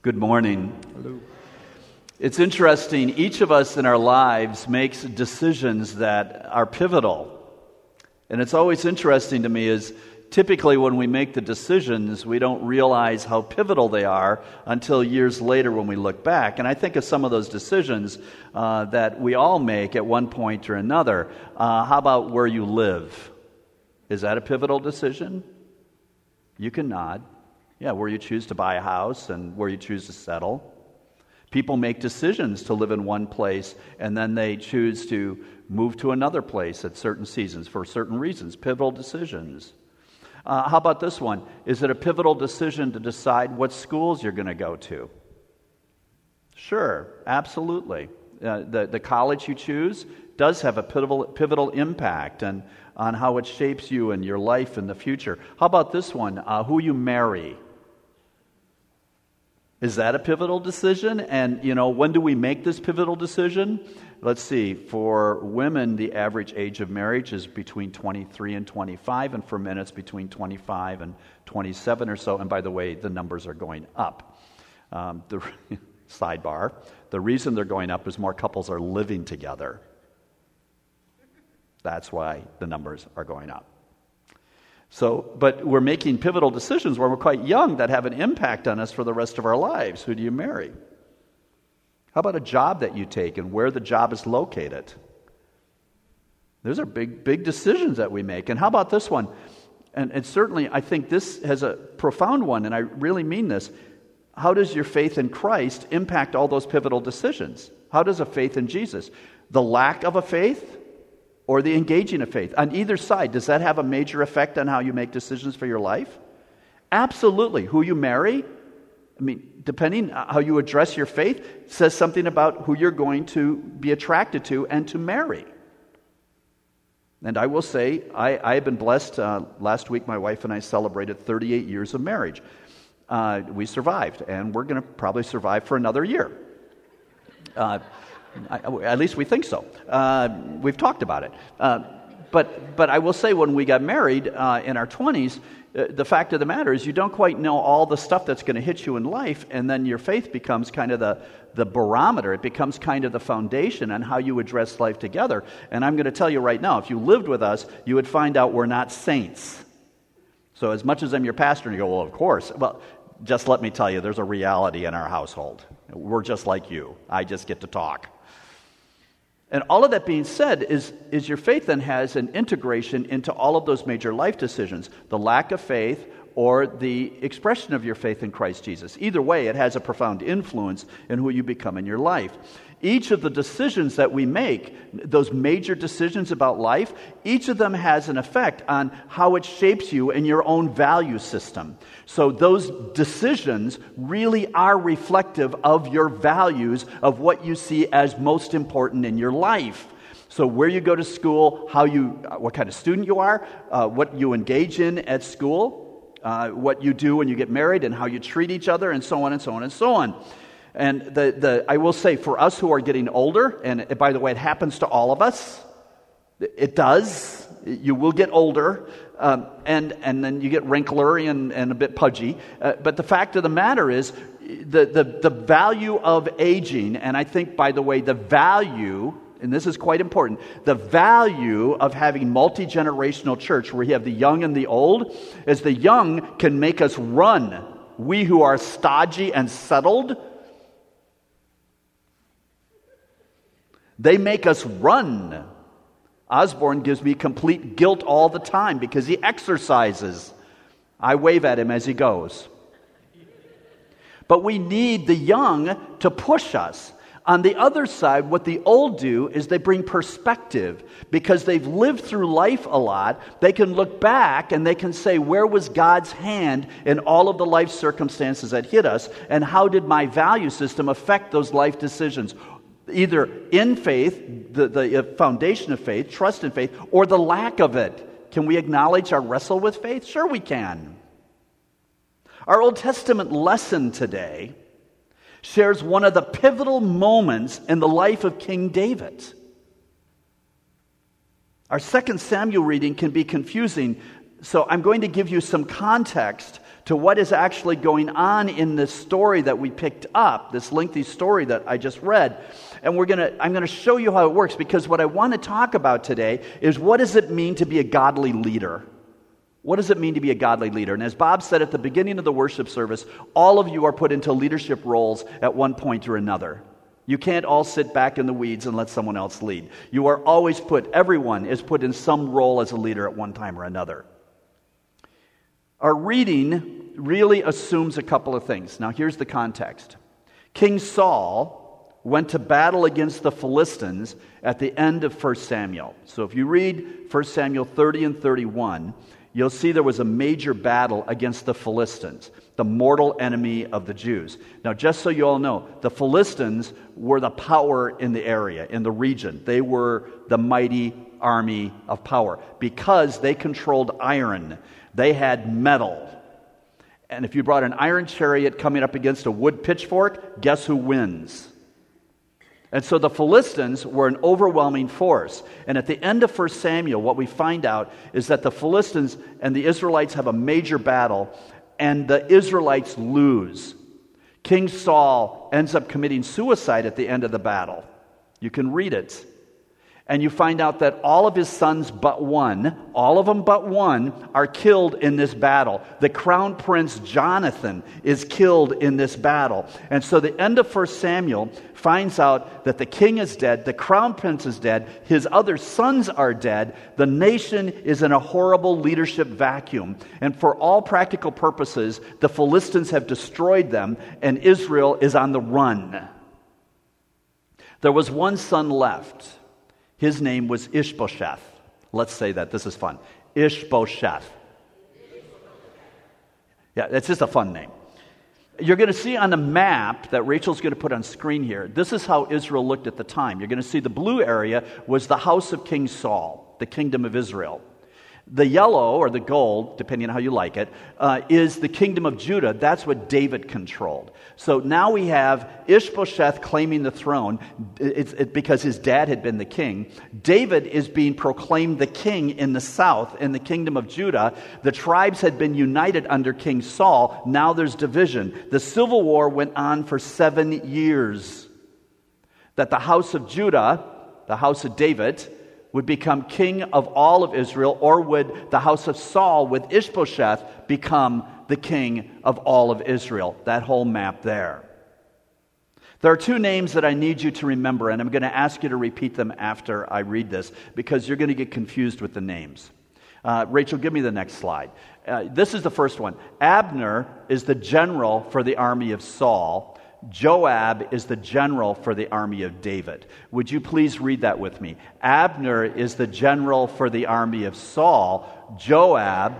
Good morning. Hello. It's interesting, each of us in our lives makes decisions that are pivotal. And it's always interesting to me is typically when we make the decisions, we don't realize how pivotal they are until years later when we look back. And I think of some of those decisions that we all make at one point or another. How about where you live? Is that a pivotal decision? You can nod. Yeah, where you choose to buy a house and where you choose to settle. People make decisions to live in one place and then they choose to move to another place at certain seasons for certain reasons, pivotal decisions. How about this one? Is it a pivotal decision to decide what schools you're going to go to? Sure, absolutely. The college you choose does have a pivotal impact on how it shapes you and your life in the future. How about this one? Who you marry? Is that a pivotal decision? And, when do we make this pivotal decision? Let's see. For women, the average age of marriage is between 23 and 25, and for men, it's between 25 and 27 or so. And by the way, the numbers are going up. Sidebar, the reason they're going up is more couples are living together. That's why the numbers are going up. But we're making pivotal decisions when we're quite young that have an impact on us for the rest of our lives. Who do you marry? How about a job that you take and where the job is located? Those are big decisions that we make. And how about this one? And certainly I think this has a profound one, and I really mean this. How does your faith in Christ impact all those pivotal decisions? How does a faith in Jesus? The lack of a faith or the engaging of faith? On either side, does that have a major effect on how you make decisions for your life? Absolutely. Who you marry, depending how you address your faith, says something about who you're going to be attracted to and to marry. And I will say, I have been blessed. Last week, my wife and I celebrated 38 years of marriage. We survived, and we're going to probably survive for another year. At least we think so. We've talked about it. But I will say when we got married in our 20s, the fact of the matter is you don't quite know all the stuff that's going to hit you in life, and then your faith becomes kind of the barometer. It becomes kind of the foundation on how you address life together. And I'm going to tell you right now, if you lived with us, you would find out we're not saints. So as much as I'm your pastor, and you go, well, of course. Well, just let me tell you, there's a reality in our household. We're just like you. I just get to talk. And all of that being said is your faith then has an integration into all of those major life decisions. The lack of faith or the expression of your faith in Christ Jesus. Either way, it has a profound influence in who you become in your life. Each of the decisions that we make, those major decisions about life, each of them has an effect on how it shapes you in your own value system. So those decisions really are reflective of your values, of what you see as most important in your life. So where you go to school, what kind of student you are, what you engage in at school, what you do when you get married, and how you treat each other, and so on and so on and so on. And I will say, for us who are getting older, and by the way, it happens to all of us. It does. You will get older, and then you get wrinkly and a bit pudgy. But the fact of the matter is, the value of aging, and I think, by the way, the value, and this is quite important, the value of having multi-generational church, where you have the young and the old, is the young can make us run. We who are stodgy and settled, they make us run. Osborne gives me complete guilt all the time because he exercises. I wave at him as he goes. But we need the young to push us. On the other side, what the old do is they bring perspective. Because they've lived through life a lot, they can look back and they can say, where was God's hand in all of the life circumstances that hit us? And how did my value system affect those life decisions? Either in faith, the foundation of faith, trust in faith, or the lack of it. Can we acknowledge our wrestle with faith? Sure we can. Our Old Testament lesson today shares one of the pivotal moments in the life of King David. Our 2 Samuel reading can be confusing, so I'm going to give you some context to what is actually going on in this story that we picked up, this lengthy story that I just read. And I'm going to show you how it works, because what I want to talk about today is, what does it mean to be a godly leader? What does it mean to be a godly leader? And as Bob said at the beginning of the worship service, all of you are put into leadership roles at one point or another. You can't all sit back in the weeds and let someone else lead. You are always everyone is put in some role as a leader at one time or another. Our reading really assumes a couple of things. Now, here's the context. King Saul went to battle against the Philistines at the end of 1 Samuel. So if you read 1 Samuel 30 and 31, you'll see there was a major battle against the Philistines, the mortal enemy of the Jews. Now, just so you all know, the Philistines were the power in the area, in the region. They were the mighty army of power because they controlled iron. They had metal. And if you brought an iron chariot coming up against a wood pitchfork, guess who wins? And so the Philistines were an overwhelming force. And at the end of 1 Samuel, what we find out is that the Philistines and the Israelites have a major battle, and the Israelites lose. King Saul ends up committing suicide at the end of the battle. You can read it. And you find out that all of his sons but one, all of them but one, are killed in this battle. The crown prince Jonathan is killed in this battle. And so the end of 1 Samuel finds out that the king is dead, the crown prince is dead, his other sons are dead, the nation is in a horrible leadership vacuum. And for all practical purposes, the Philistines have destroyed them, and Israel is on the run. There was one son left. His name was Ishbosheth. Let's say that. This is fun. Ishbosheth. Yeah, it's just a fun name. You're going to see on the map that Rachel's going to put on screen here, this is how Israel looked at the time. You're going to see the blue area was the house of King Saul, the kingdom of Israel. The yellow, or the gold, depending on how you like it, is the kingdom of Judah. That's what David controlled. So now we have Ishbosheth claiming the throne because his dad had been the king. David is being proclaimed the king in the south, in the kingdom of Judah. The tribes had been united under King Saul. Now there's division. The civil war went on for 7 years. That the house of Judah, the house of David, would become king of all of Israel, or would the house of Saul with Ishbosheth become the king of all of Israel? That whole map there. There are two names that I need you to remember, and I'm going to ask you to repeat them after I read this, because you're going to get confused with the names. Rachel, give me the next slide. This is the first one. Abner is the general for the army of Saul. Joab is the general for the army of David. Would you please read that with me? Abner is the general for the army of Saul. Joab.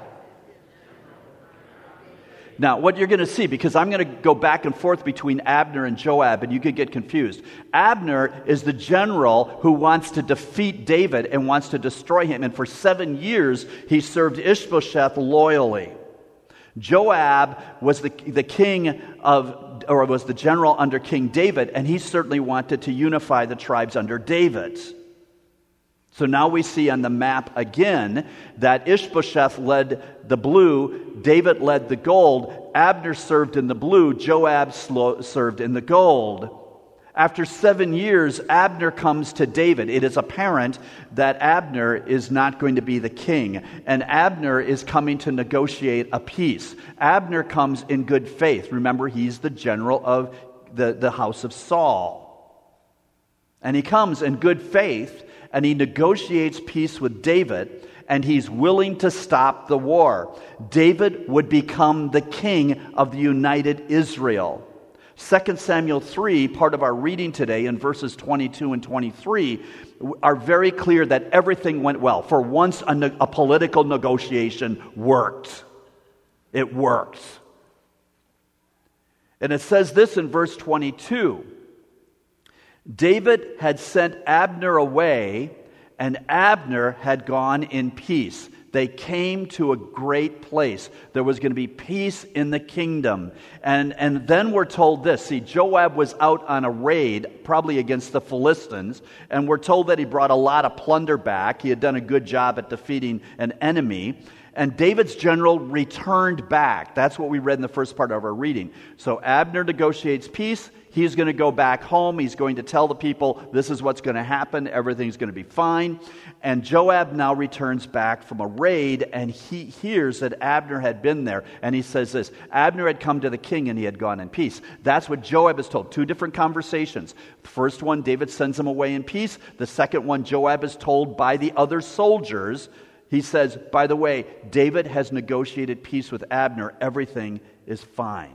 Now, what you're going to see, because I'm going to go back and forth between Abner and Joab, and you could get confused. Abner is the general who wants to defeat David and wants to destroy him. And for 7 years, he served Ishbosheth loyally. Joab was the king of, or was the general under King David, and he certainly wanted to unify the tribes under David. So now we see on the map again that Ishbosheth led the blue, David led the gold, Abner served in the blue, Joab served in the gold. After 7 years, Abner comes to David. It is apparent that Abner is not going to be the king, and Abner is coming to negotiate a peace. Abner comes in good faith. Remember, he's the general of the house of Saul. And he comes in good faith, and he negotiates peace with David, and he's willing to stop the war. David would become the king of the united Israel. 2 Samuel 3, part of our reading today in verses 22 and 23, are very clear that everything went well. For once, a political negotiation worked. It worked. And it says this in verse 22. David had sent Abner away, and Abner had gone in peace. They came to a great place. There was going to be peace in the kingdom. And then we're told this. See, Joab was out on a raid, probably against the Philistines, and we're told that he brought a lot of plunder back. He had done a good job at defeating an enemy. And David's general returned back. That's what we read in the first part of our reading. So Abner negotiates peace. He's going to go back home. He's going to tell the people, this is what's going to happen. Everything's going to be fine. And Joab now returns back from a raid, and he hears that Abner had been there. And he says this, Abner had come to the king and he had gone in peace. That's what Joab is told. Two different conversations. The first one, David sends him away in peace. The second one, Joab is told by the other soldiers. He says, by the way, David has negotiated peace with Abner. Everything is fine.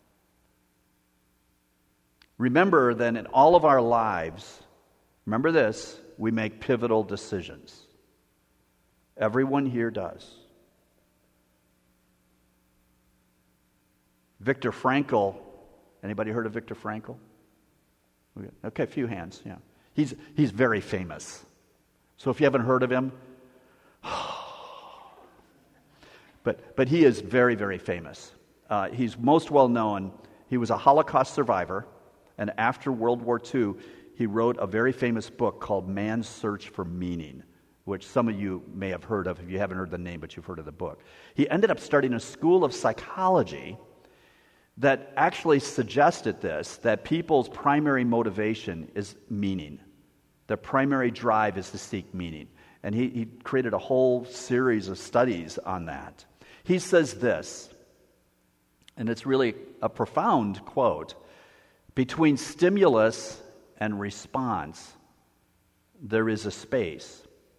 Remember that in all of our lives, remember this, we make pivotal decisions. Everyone here does. Viktor Frankl, anybody heard of Viktor Frankl? Okay, a few hands, yeah. He's very famous. So if you haven't heard of him, but he is very, very famous. He's most well known. He was a Holocaust survivor. And after World War II, he wrote a very famous book called Man's Search for Meaning, which some of you may have heard of if you haven't heard the name, but you've heard of the book. He ended up starting a school of psychology that actually suggested this, that people's primary motivation is meaning. Their primary drive is to seek meaning. And he created a whole series of studies on that. He says this, and it's really a profound quote, between stimulus and response, there is a space.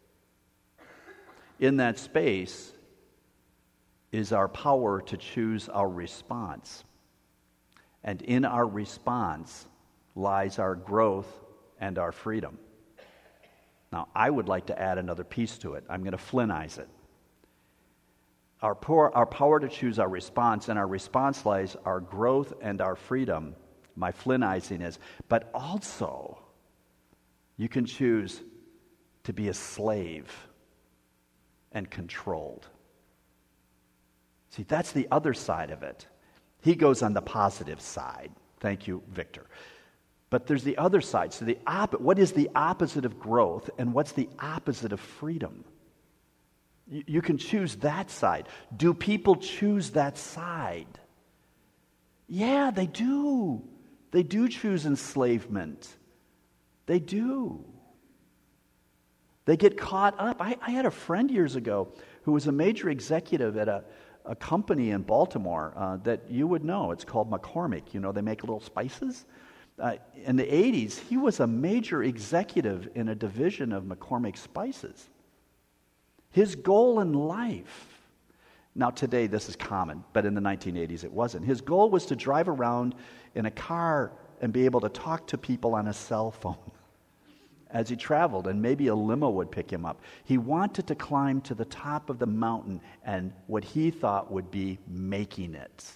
In that space is our power to choose our response. And in our response lies our growth and our freedom. Now, I would like to add another piece to it. I'm going to Flynnize it. Our power to choose our response, and our response lies our growth and our freedom. My Flynnizing is, but also you can choose to be a slave and controlled. See, that's the other side of it. He goes on the positive side. Thank you, Victor. But there's the other side. So what is the opposite of growth, and what's the opposite of freedom? You can choose that side. Do people choose that side? Yeah, they do. They do choose enslavement. They do. They get caught up. I had a friend years ago who was a major executive at a company in Baltimore that you would know. It's called McCormick. You know, they make little spices. In the 80s, he was a major executive in a division of McCormick Spices. His goal in life, now today this is common, but in the 1980s it wasn't. His goal was to drive around in a car and be able to talk to people on a cell phone as he traveled, and maybe a limo would pick him up. He wanted to climb to the top of the mountain and what he thought would be making it.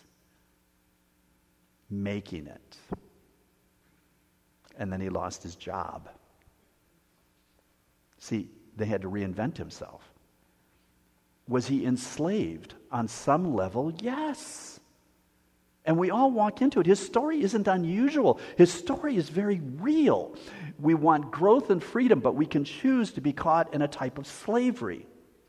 Making it. And then he lost his job. See, they had to reinvent himself. Was he enslaved on some level? Yes. And we all walk into it. His story isn't unusual. His story is very real. We want growth and freedom, but we can choose to be caught in a type of slavery.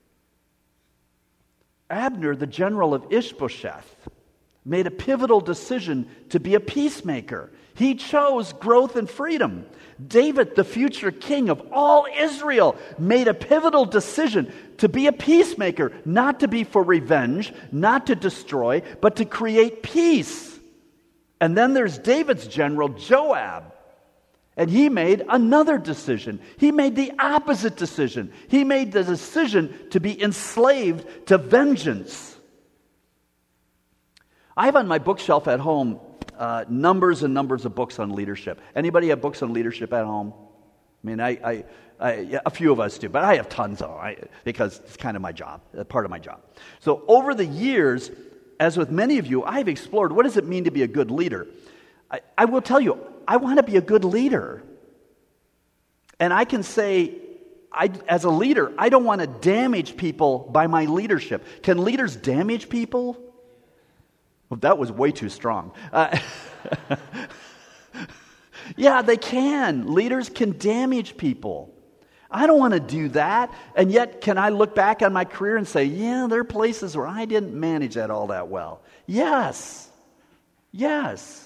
Abner, the general of Ishbosheth, made a pivotal decision to be a peacemaker. He chose growth and freedom. David, the future king of all Israel, made a pivotal decision to be a peacemaker, not to be for revenge, not to destroy, but to create peace. And then there's David's general, Joab. And he made another decision. He made the opposite decision. He made the decision to be enslaved to vengeance. I have on my bookshelf at home numbers and numbers of books on leadership. Anybody have books on leadership at home? I mean, a few of us do, but I have tons of them because it's kind of my job, part of my job. So over the years, as with many of you, I've explored what does it mean to be a good leader. I will tell you, I want to be a good leader. And I can say, as a leader, I don't want to damage people by my leadership. Can leaders damage people? Well, that was way too strong. Yeah, they can. Leaders can damage people. I don't want to do that. And yet, can I look back on my career and say, yeah, there are places where I didn't manage that all that well? Yes. Yes.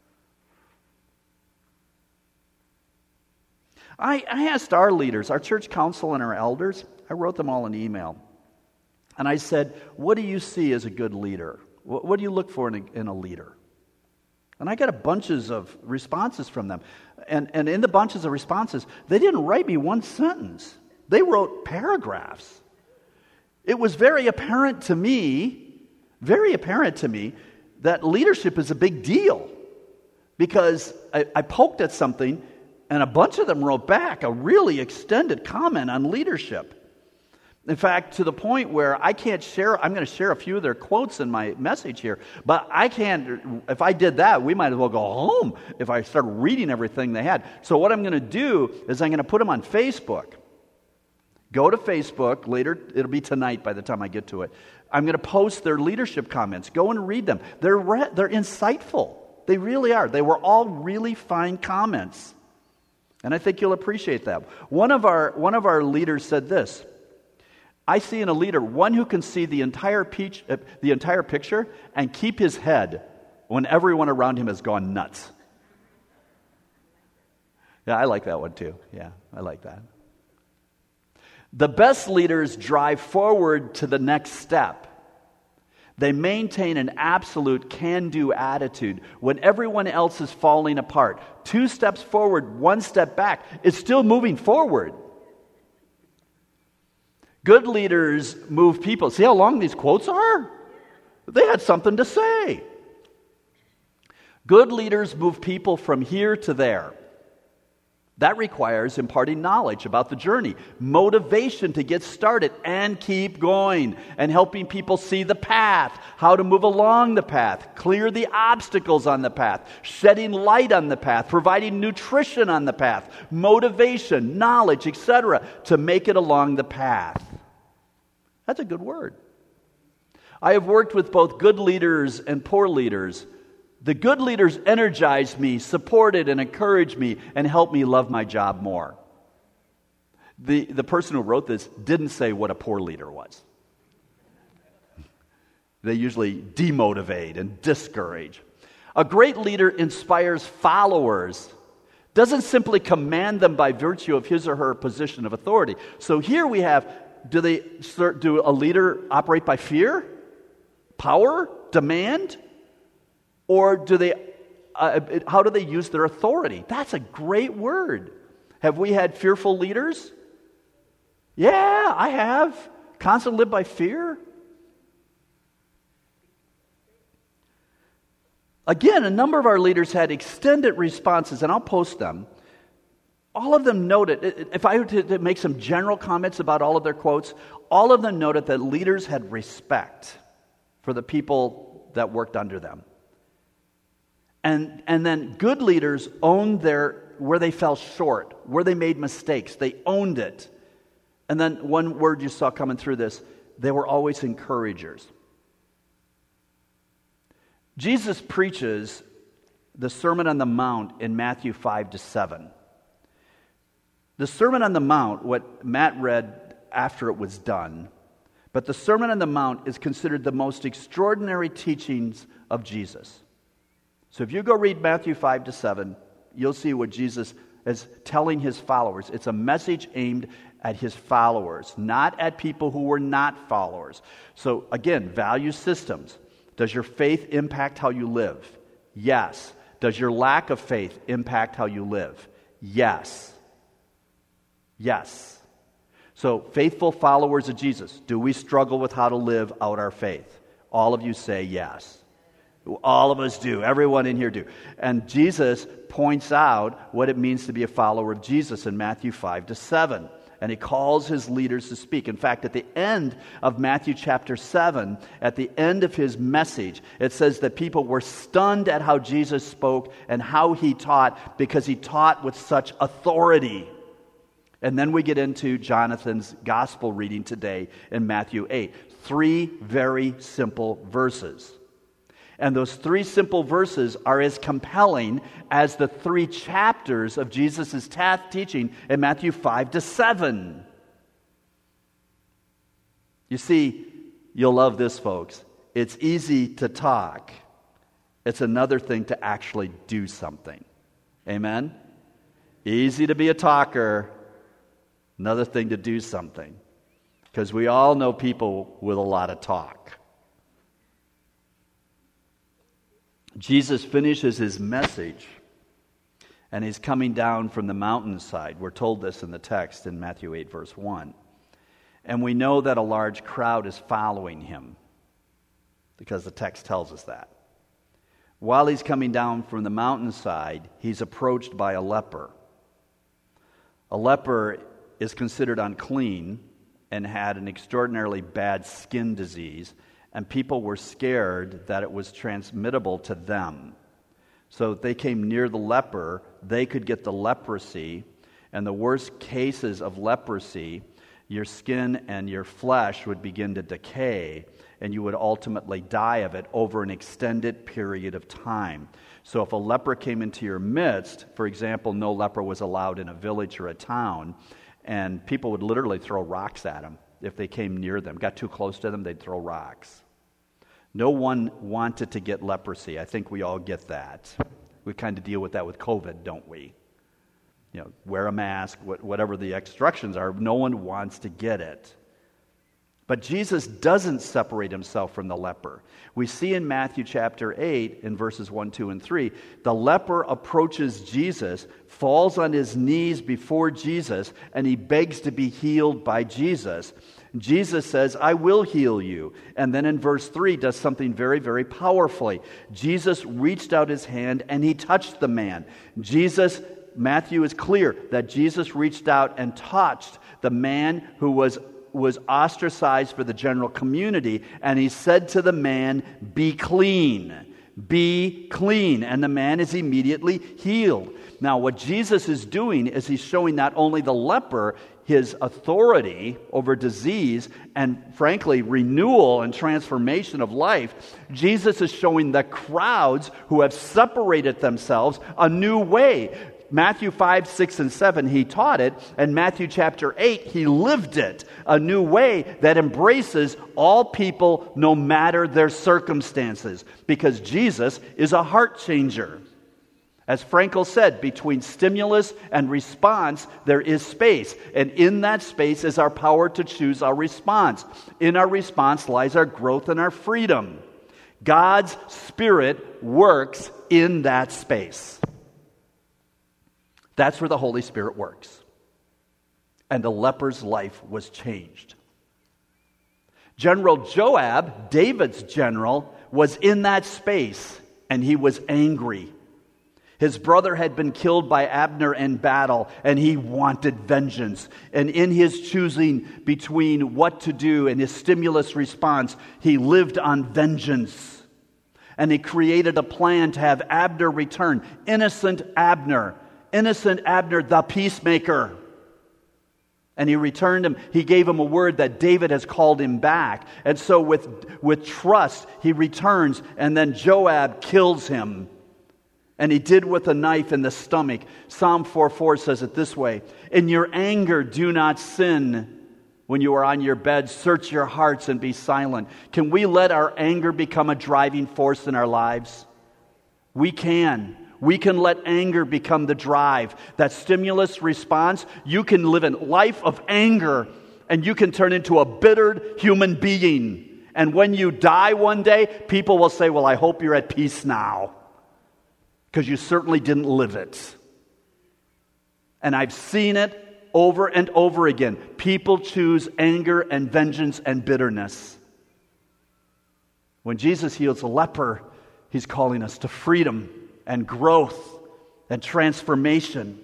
I asked our leaders, our church council and our elders, I wrote them all an email. And I said, what do you see as a good leader? What do you look for in a leader? And I got a bunches of responses from them. And in the bunches of responses, they didn't write me one sentence. They wrote paragraphs. It was very apparent to me that leadership is a big deal. Because I poked at something, and a bunch of them wrote back a really extended comment on leadership. In fact, to the point where I can't share, I'm going to share a few of their quotes in my message here, but I can't, if I did that, we might as well go home if I started reading everything they had. So what I'm going to do is I'm going to put them on Facebook. Go to Facebook, later, it'll be tonight by the time I get to it. I'm going to post their leadership comments. Go and read them. They're insightful. They really are. They were all really fine comments. And I think you'll appreciate that. One of our leaders said this: I see in a leader one who can see the entire picture and keep his head when everyone around him has gone nuts. Yeah, I like that one too. Yeah, I like that. The best leaders drive forward to the next step. They maintain an absolute can-do attitude when everyone else is falling apart. 2 steps forward, 1 step back. It's still moving forward. Good leaders move people. See how long these quotes are? They had something to say. Good leaders move people from here to there. That requires imparting knowledge about the journey, motivation to get started and keep going, and helping people see the path, how to move along the path, clear the obstacles on the path, shedding light on the path, providing nutrition on the path, motivation, knowledge, etc., to make it along the path. That's a good word. I have worked with both good leaders and poor leaders. The good leaders energized me, supported and encouraged me, and helped me love my job more. The person who wrote this didn't say what a poor leader was. They usually demotivate and discourage. A great leader inspires followers, doesn't simply command them by virtue of his or her position of authority. So here we have, do a leader operate by fear, power, demand? Or how do they use their authority? That's a great word. Have we had fearful leaders? Yeah, I have. Constantly live by fear? Again, a number of our leaders had extended responses, and I'll post them. All of them noted, if I were to make some general comments about all of their quotes, all of them noted that leaders had respect for the people that worked under them. And then good leaders owned where they fell short, where they made mistakes. They owned it. And then one word you saw coming through this, they were always encouragers. Jesus preaches the Sermon on the Mount in Matthew 5-7. The Sermon on the Mount, what Matt read after it was done, but the Sermon on the Mount is considered the most extraordinary teachings of Jesus. So if you go read Matthew 5-7, you'll see what Jesus is telling his followers. It's a message aimed at his followers, not at people who were not followers. So again, value systems. Does your faith impact how you live? Yes. Does your lack of faith impact how you live? Yes. Yes. So faithful followers of Jesus, do we struggle with how to live out our faith? All of you say yes. All of us do. Everyone in here do. And Jesus points out what it means to be a follower of Jesus in Matthew 5-7. And he calls his leaders to speak. In fact, at the end of Matthew chapter 7, at the end of his message, it says that people were stunned at how Jesus spoke and how he taught, because he taught with such authority. And then we get into Jonathan's gospel reading today in Matthew 8. 3 very simple verses. And those 3 simple verses are as compelling as the 3 chapters of Jesus' teaching in Matthew 5 to 7. You see, you'll love this, folks. It's easy to talk. It's another thing to actually do something. Amen? Easy to be a talker. Another thing to do something. Because we all know people with a lot of talk. Jesus finishes his message, and he's coming down from the mountainside. We're told this in the text in Matthew 8, verse 1. And we know that a large crowd is following him, because the text tells us that. While he's coming down from the mountainside, he's approached by a leper. A leper is considered unclean and had an extraordinarily bad skin disease, and people were scared that it was transmittable to them. So if they came near the leper, they could get the leprosy, and the worst cases of leprosy, your skin and your flesh would begin to decay, and you would ultimately die of it over an extended period of time. So if a leper came into your midst, for example, no leper was allowed in a village or a town, and people would literally throw rocks at them if they came near them. Got too close to them, they'd throw rocks. No one wanted to get leprosy. I think we all get that. We kind of deal with that with COVID, don't we? You know, wear a mask, whatever the instructions are. No one wants to get it. But Jesus doesn't separate himself from the leper. We see in Matthew chapter 8, in verses 1, 2, and 3, the leper approaches Jesus, falls on his knees before Jesus, and he begs to be healed by Jesus. Jesus says, I will heal you. And then in verse 3 does something very, very powerfully. Jesus reached out his hand and he touched the man. Matthew is clear that Jesus reached out and touched the man who was ostracized for the general community, and he said to the man, be clean. Be clean. And the man is immediately healed. Now, what Jesus is doing is he's showing not only the leper his authority over disease and, frankly, renewal and transformation of life. Jesus is showing the crowds who have separated themselves a new way. Matthew 5, 6, and 7, he taught it. And Matthew chapter 8, he lived it. A new way that embraces all people no matter their circumstances. Because Jesus is a heart changer. As Frankl said, between stimulus and response, there is space. And in that space is our power to choose our response. In our response lies our growth and our freedom. God's Spirit works in that space. That's where the Holy Spirit works. And the leper's life was changed. General Joab, David's general, was in that space, and he was angry. His brother had been killed by Abner in battle, and he wanted vengeance. And in his choosing between what to do and his stimulus response, he lived on vengeance. And he created a plan to have Abner return. Innocent Abner, the peacemaker. And he returned him. He gave him a word that David has called him back. And so with trust, he returns, and then Joab kills him. And he did with a knife in the stomach. Psalm 4:4 says it this way: in your anger, do not sin. When you are on your bed, search your hearts and be silent. Can we let our anger become a driving force in our lives? We can. We can let anger become the drive. That stimulus response, you can live a life of anger, and you can turn into a bittered human being. And when you die one day, people will say, well, I hope you're at peace now. Because you certainly didn't live it. And I've seen it over and over again. People choose anger and vengeance and bitterness. When Jesus heals a leper, he's calling us to freedom and growth and transformation.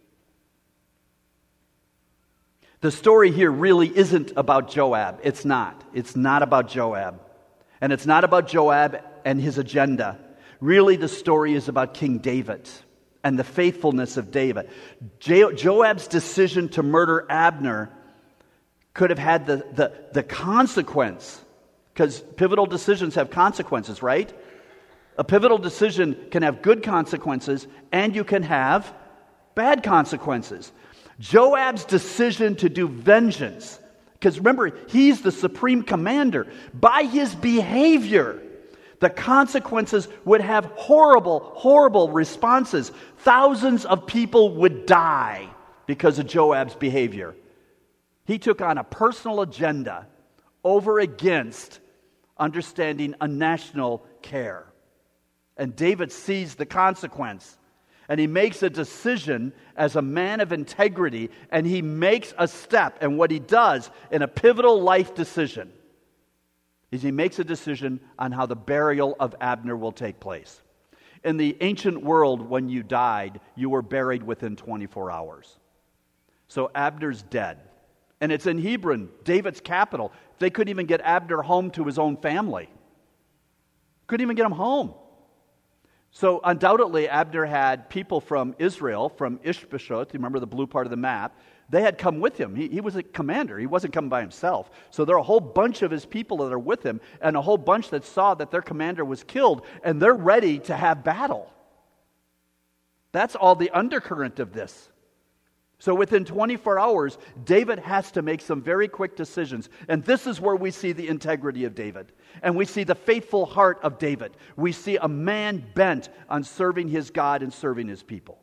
The story here really isn't about Joab. It's not. It's not about Joab. And it's not about Joab and his agenda. Really, the story is about King David and the faithfulness of David. Joab's decision to murder Abner could have had the consequence, because pivotal decisions have consequences, right? A pivotal decision can have good consequences, and you can have bad consequences. Joab's decision to do vengeance, because remember, he's the supreme commander. By his behavior, the consequences would have horrible, horrible responses. Thousands of people would die because of Joab's behavior. He took on a personal agenda over against understanding a national care. And David sees the consequence. And he makes a decision as a man of integrity, and he makes a step. And what he does in a pivotal life decision is he makes a decision on how the burial of Abner will take place. In the ancient world, when you died, you were buried within 24 hours. So Abner's dead. And it's in Hebron, David's capital. They couldn't even get Abner home to his own family. Couldn't even get him home. So undoubtedly, Abner had people from Israel, from Ishbosheth, you remember the blue part of the map, they had come with him. He was a commander. He wasn't coming by himself. So there are a whole bunch of his people that are with him, and a whole bunch that saw that their commander was killed, and they're ready to have battle. That's all the undercurrent of this. So within 24 hours, David has to make some very quick decisions. And this is where we see the integrity of David. And we see the faithful heart of David. We see a man bent on serving his God and serving his people.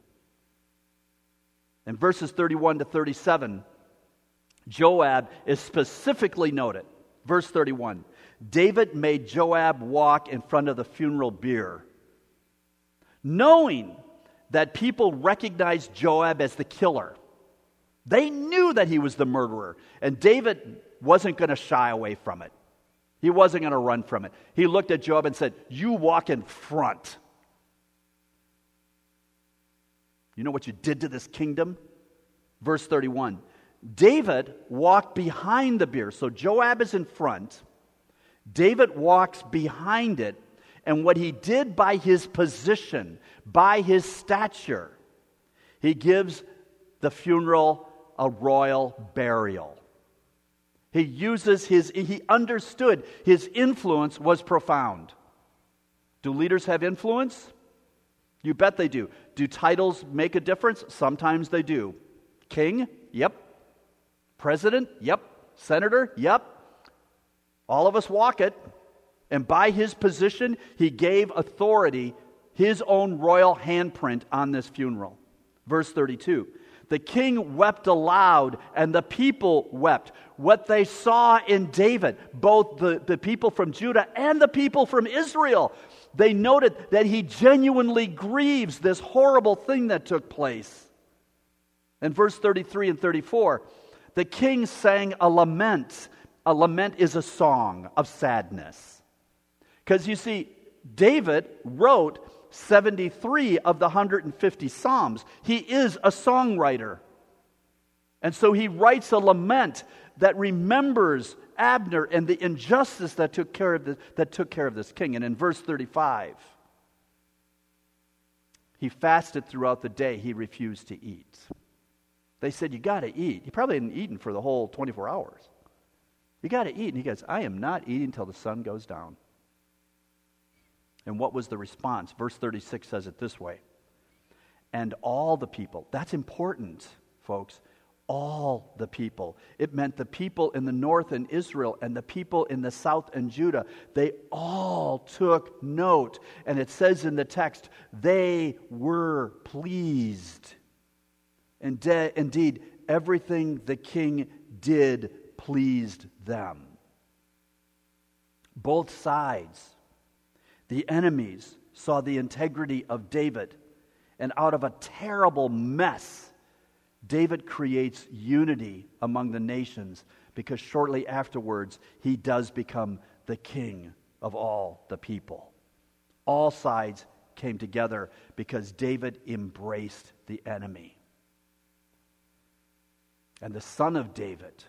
In verses 31 to 37, Joab is specifically noted. Verse 31, David made Joab walk in front of the funeral bier, knowing that people recognized Joab as the killer. They knew that he was the murderer, and David wasn't going to shy away from it. He wasn't going to run from it. He looked at Joab and said, "You walk in front. You know what you did to this kingdom?" Verse 31, David walked behind the bier. So Joab is in front. David walks behind it, and what he did by his position, by his stature, he gives the funeral a royal burial. He understood his influence was profound. Do leaders have influence? You bet they do. Do titles make a difference? Sometimes they do. King? Yep. President? Yep. Senator? Yep. All of us walk it. And by his position, he gave authority, his own royal handprint on this funeral. Verse 32. The king wept aloud, and the people wept. What they saw in David, both the people from Judah and the people from Israel, they noted that he genuinely grieves this horrible thing that took place. In verse 33 and 34, the king sang a lament. A lament is a song of sadness. Because you see, David wrote 73 of the 150 Psalms. He is a songwriter. And so he writes a lament that remembers Abner and the injustice that took care of this king. And in verse 35, he fasted throughout the day. He refused to eat. They said, "You got to eat." He probably hadn't eaten for the whole 24 hours. "You got to eat." And he goes, "I am not eating until the sun goes down." And what was the response? Verse 36 says it this way. And all the people, that's important, folks, all the people. It meant the people in the north in Israel and the people in the south in Judah. They all took note. And it says in the text, they were pleased. And indeed, everything the king did pleased them. Both sides. The enemies saw the integrity of David, and out of a terrible mess, David creates unity among the nations, because shortly afterwards, he does become the king of all the people. All sides came together because David embraced the enemy. And the son of David,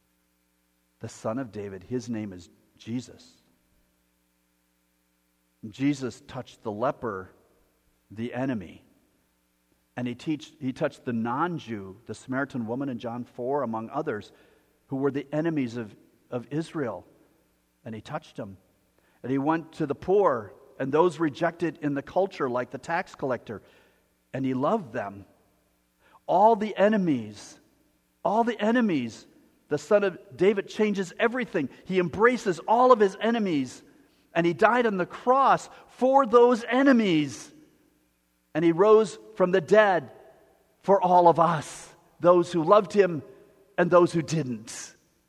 his name is Jesus. Jesus touched the leper, the enemy. And he touched the non-Jew, the Samaritan woman in John 4, among others, who were the enemies of Israel. And he touched them. And he went to the poor and those rejected in the culture, like the tax collector, and he loved them. All the enemies, the Son of David changes everything. He embraces all of his enemies, and he died on the cross for those enemies. And he rose from the dead for all of us, those who loved him and those who didn't.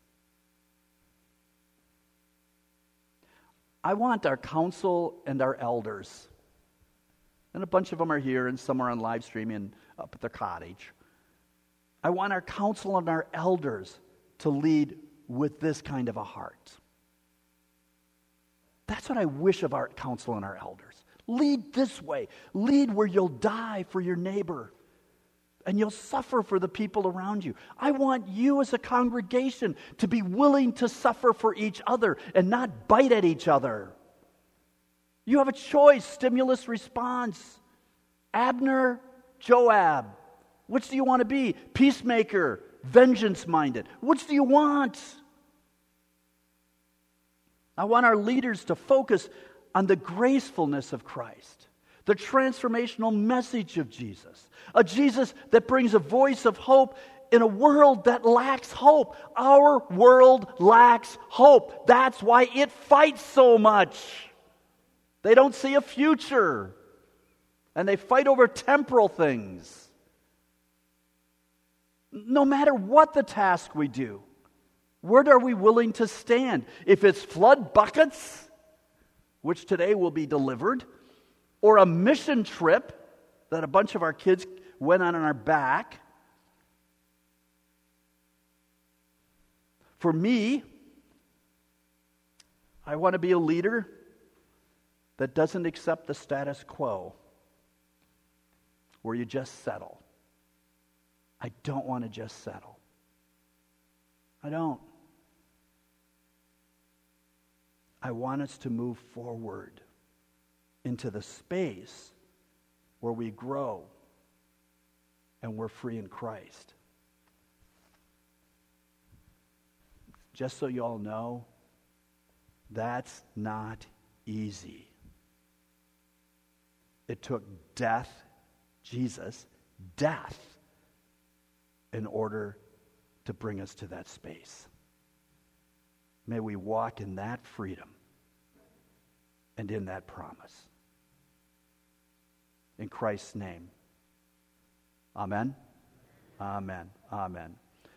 I want our council and our elders, and a bunch of them are here and some are on live streaming up at the cottage. I want our council and our elders to lead with this kind of a heart. That's what I wish of our council and our elders. Lead this way. Lead where you'll die for your neighbor and you'll suffer for the people around you. I want you as a congregation to be willing to suffer for each other and not bite at each other. You have a choice, stimulus response. Abner, Joab. Which do you want to be? Peacemaker, vengeance-minded. Which do you want? I want our leaders to focus on the gracefulness of Christ, the transformational message of Jesus, a Jesus that brings a voice of hope in a world that lacks hope. Our world lacks hope. That's why it fights so much. They don't see a future, and they fight over temporal things. No matter what the task we do, where are we willing to stand? If it's flood buckets, which today will be delivered, or a mission trip that a bunch of our kids went on our back. For me, I want to be a leader that doesn't accept the status quo, where you just settle. I don't want to just settle. I don't. I want us to move forward into the space where we grow and we're free in Christ. Just so you all know, that's not easy. It took death, Jesus, death, in order to bring us to that space. May we walk in that freedom and in that promise. In Christ's name. Amen. Amen. Amen.